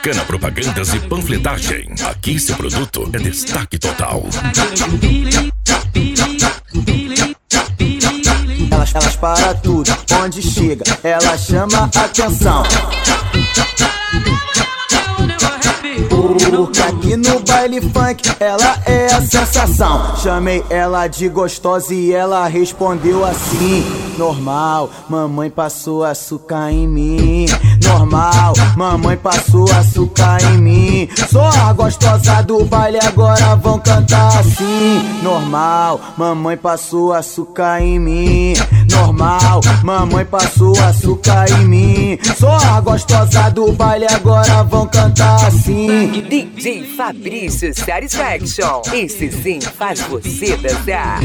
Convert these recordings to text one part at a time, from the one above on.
Bacana Propagandas e Panfletagem. Aqui seu produto é destaque total. Elas para tudo, onde chega, ela chama atenção. Porque aqui no baile funk ela é a sensação. Chamei ela de gostosa e ela respondeu assim: normal, mamãe passou açúcar em mim. Normal, mamãe passou açúcar em mim. Sou a gostosa do baile, agora vão cantar assim: normal, mamãe passou açúcar em mim. Normal, mamãe passou açúcar em mim. Sou a gostosa do baile, agora vão cantar assim. DJ Fabrício Satisfaction, esse sim faz você dançar.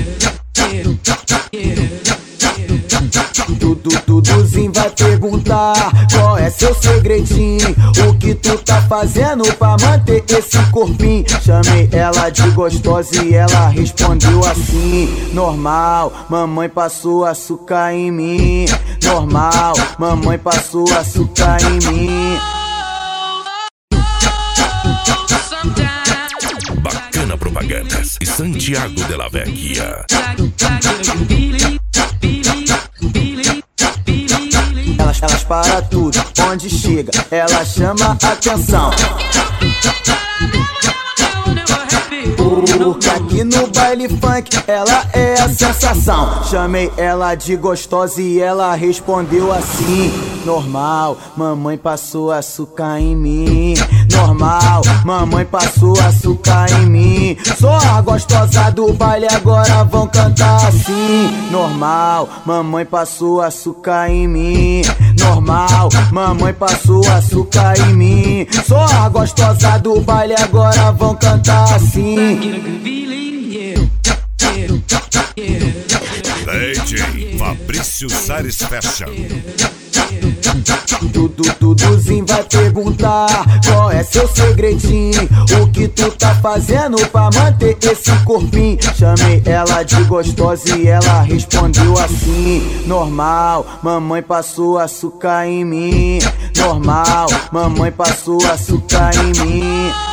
Duduzinho vai perguntar qual é seu segredinho, o que tu tá fazendo pra manter esse corpinho. Chamei ela de gostosa e ela respondeu assim: normal, mamãe passou açúcar em mim. Normal, mamãe passou açúcar em mim. Bacana Propagandas e Santiago de la Vecchia. Elas para tudo, onde chega, ela chama atenção. Porque aqui no baile funk ela é a sensação. Chamei ela de gostosa e ela respondeu assim: normal, mamãe passou açúcar em mim. Normal, mamãe passou açúcar em mim. Sou a gostosa do baile, agora vão cantar assim: normal, mamãe passou açúcar em mim. Normal, mamãe passou açúcar em mim. Sou a gostosa do baile, agora vão cantar assim. DJ Fabrício Satisfaction. Duduzinho vai perguntar qual é seu segredinho, o que tu tá fazendo pra manter esse corpinho. Chamei ela de gostosa e ela respondeu assim: normal, mamãe passou açúcar em mim. Normal, mamãe passou açúcar em mim.